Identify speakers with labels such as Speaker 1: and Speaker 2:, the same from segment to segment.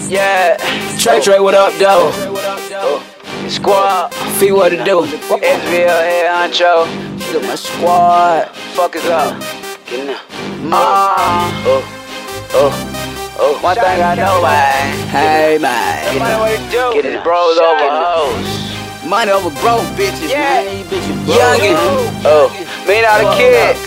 Speaker 1: Yeah.
Speaker 2: Trey, what up, though?
Speaker 1: Squad.
Speaker 2: Fee, what to do?
Speaker 1: SVL head honcho.
Speaker 2: Look, my squad.
Speaker 1: Fuck is up.
Speaker 2: Get in there.
Speaker 1: One thing I know, man.
Speaker 2: Hey, man.
Speaker 1: Get his bros over hoes.
Speaker 2: Money over broke bitches,
Speaker 1: Yeah.
Speaker 2: man. You bitches broke.
Speaker 1: Youngin'. Me not a kid.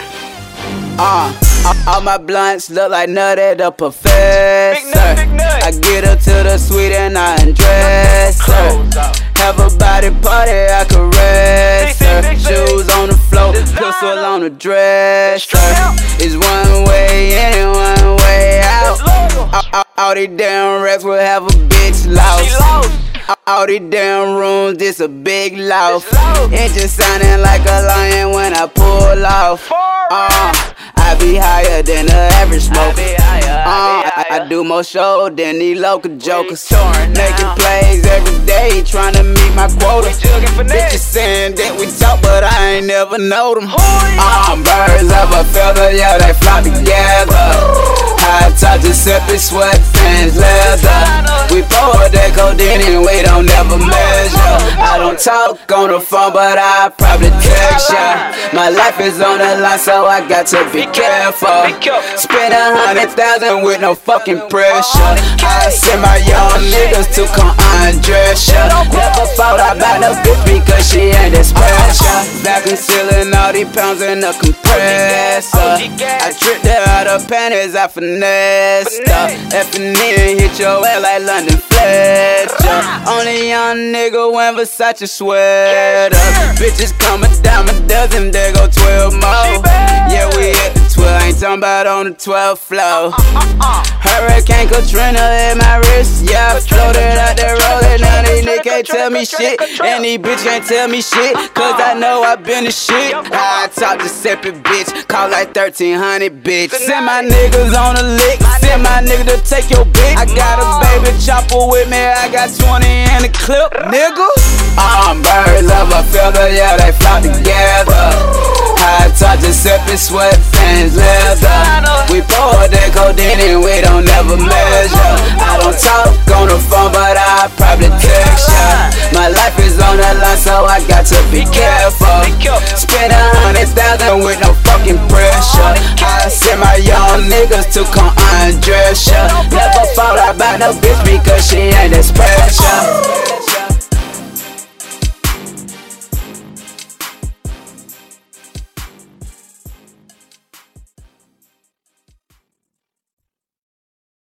Speaker 2: All my blunts look like nut at the professor.
Speaker 1: Big nut.
Speaker 2: I get up to the suite and I undress her. Have a body party, I caress her.
Speaker 1: Big C.
Speaker 2: Shoes on the floor, pistol on the dresser. It's one way in and one way out. All these damn rats will have a bitch lost. All these damn rooms, this a big loss. Engine sounding like a lion when I pull off. I be higher than the average smoker. I do more shows than these local jokers. Making plays every day, trying to meet my quota. Bitches saying that we talk, but I ain't never know them. Birds of a feather, yeah, they flock together. High top, Giuseppe sweatpants, leather. We pour that codeine and we don't never measure. I don't talk on the phone, but I probably text ya. My life is on the line, so I got to be careful. Spend 100,000 with no fucking pressure. I send my young niggas to come undress ya. Never thought about no bitch because she ain't that special. Back concealing all these pounds in the compressor. I tripped her out of panties, I finessed her. Effing in, hit your ass like London Fletcher. Only young nigga wearing Versace sweater. Bitches coming down a dozen, there go 12 more. Yeah, we at the 12, ain't talking about on the 12th floor. Hurricane Katrina in my wrist, yeah, I floated out there rolling. Now these niggas can't tell me shit, and these bitch can't tell me shit, cause I know I been the shit. I talk Giuseppe, bitch, call like 1300, bitch. Send my niggas on a lick, send my nigga to take your bitch. I got a baby chopper with me, I got 20 in the clip, nigga. Birds of a feather, yeah, they flock together. High top, Giuseppe sweatpants, leather. We pour that codeine and we don't never measure. I don't talk on the phone, but I probably text ya. My life is on the line, so I got to be careful. Spend 100,000 with no fucking pressure. I send my young niggas to come undress ya. Never thought about no bitch because she ain't that special.